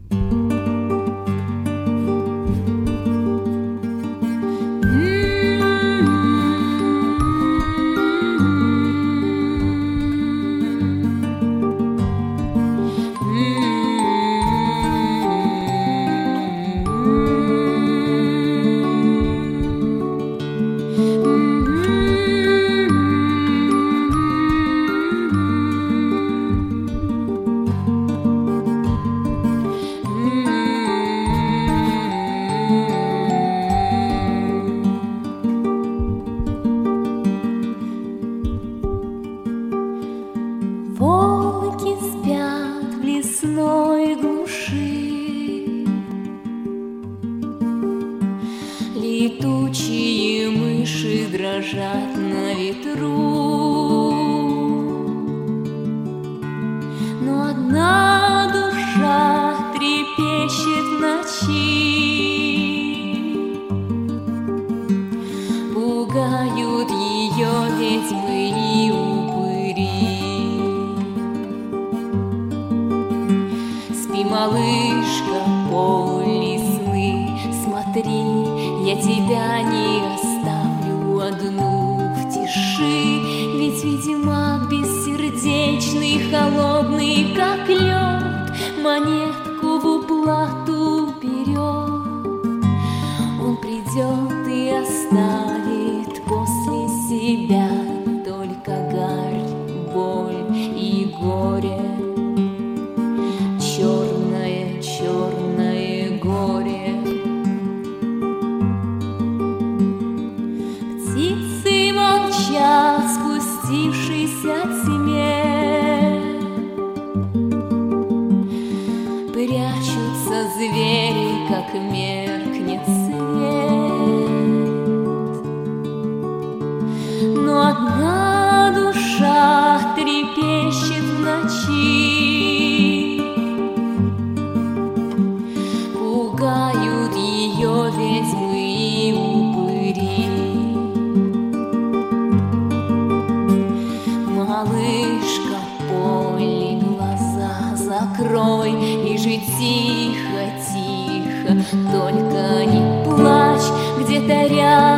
Волки спят в лесной глуши, летучие мыши дрожат на ветру, но одна душа трепещет в ночи. Пугают ее ведьмы и упыри. Спи, малышка, поле сны, смотри, я тебя не оставлю одну в тиши. Ведь ведьмак бессердечный, холодный, как лед, монетку в уплату берет. Он придет и оставит после себя только гарь, боль и горе. Черное, черное горе. Птицы молчат, спустившись от тьме. Прячутся звери, как меркнет свет. Но одна душа трепещет в ночи. Пугают ее ведьмы и упыри. Малышка, поле, глаза закрой, лежи тихо, тихо, только не плачь, где-то рядом